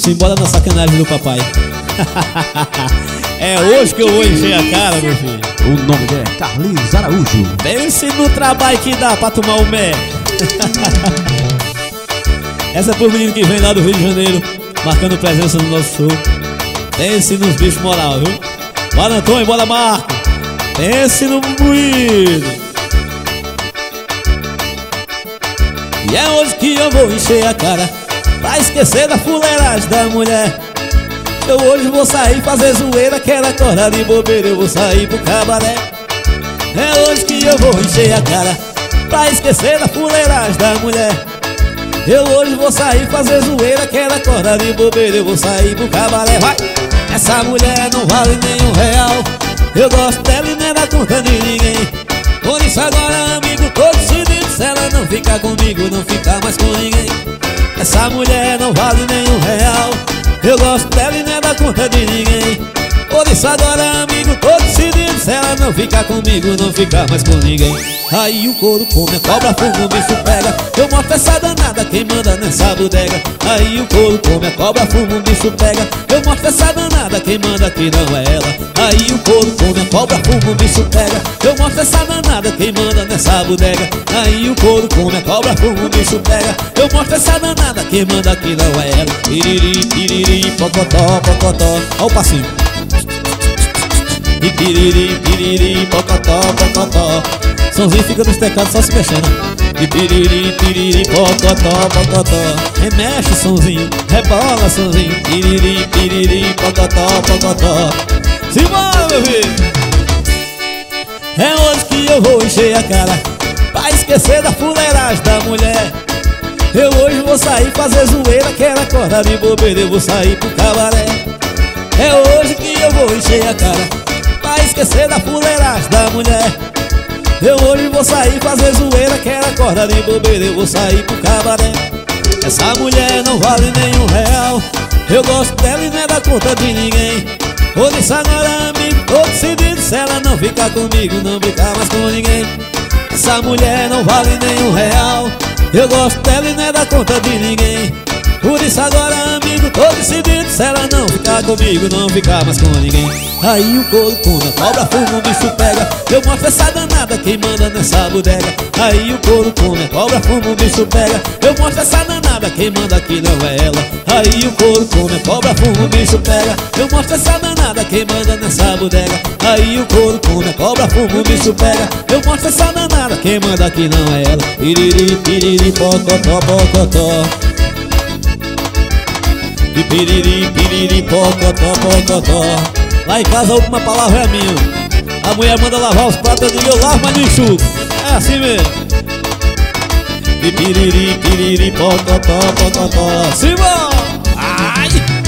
Simbora na sacanagem do papai. É hoje que eu vou encher a cara, meu filho. O nome dele é Carlinhos Araújo. Pense no trabalho que dá pra tomar o mé. Essa é pro menino que vem lá do Rio de Janeiro, marcando presença no nosso show. Pense nos bichos moral, viu? Bora Antônio, bora Marco. Pense no moído. E é hoje que eu vou encher a cara, pra esquecer da fuleiragem da mulher. Eu hoje vou sair fazer zoeira, quero acordar de bobeira, eu vou sair pro cabaré. É hoje que eu vou encher a cara, pra esquecer da fuleiragem da mulher. Eu hoje vou sair fazer zoeira, quero acordar de bobeira, eu vou sair pro cabaré. Vai! Essa mulher não vale nenhum real, eu gosto dela e nem dá conta de ninguém. Por isso agora, amigo, tô decidido, se ela não ficar comigo, não ficar mais com ninguém. Essa mulher não vale nenhum real, eu gosto dela e nem dá conta de ninguém. Por isso agora, amigo, tô decidido, se ela não ficar comigo, não ficar mais com ninguém. Aí o couro come, a cobra fuma, o bicho pega, eu mostro essa danada, quem manda nessa bodega. Aí o couro come, a cobra fuma, o bicho pega, eu mostro essa danada, quem manda aqui não é ela. Aí o couro come, a cobra fuma, o bicho pega, eu mostro essa danada, quem manda nessa bodega. Aí o couro come, a cobra fuma, o bicho pega, eu mostro essa danada, quem manda aqui não é ela. Piriri, piriri, pocotó, pocotó, ó o passinho. E piriri, piriri, pocotó, pocotó. Sonzinho fica nos teclados só se mexendo. E piriri, piriri, pocotó, pocotó. Remexe, sonzinho, rebola, sonzinho. Piriri, piriri, pocotó, pocotó. Simbora, meu filho! É hoje que eu vou encher a cara, pra esquecer da fuleiragem da mulher. Eu hoje vou sair fazer zoeira, quero acordar de bobeira, eu vou sair pro cabaré. É hoje que eu vou encher a cara, pra esquecer da fuleiragem da mulher. Eu hoje vou sair fazer zoeira, quero acordar de bobeira, eu vou sair pro cabaré. Essa mulher não vale nenhum real, eu gosto dela e não é da conta de ninguém. Por isso agora, amigo, tô decidido, se ela não ficar comigo, não ficar mais com ninguém. Essa mulher não vale nenhum real, eu gosto dela e não é da conta de ninguém. Por isso agora, amigo, tô decidido, se ela não ficar comigo, não ficar mais com ninguém. Aí o couro come, a cobra fuma, o bicho pega, eu mostro essa danada, quem manda nessa bodega. Aí o couro come, a cobra fuma, o bicho pega, eu mostro essa danada, quem manda aqui não é ela. Aí o couro come, a cobra fuma, o bicho pega, eu mostro essa danada, quem manda nessa bodega. Aí o couro come, a cobra fuma, o bicho pega, eu mostro essa danada, quem manda aqui não é ela. Piriri, piriri, pocotó, pocotó. E piriri, piriri, pocotó, pocotó. Lá em casa a última palavra é minha. A mulher manda lavar os pratos, eu digo eu lavo, mas não enxugo. É assim mesmo. E piriri, piriri, pocotó, pocotó. Simbora! Ai!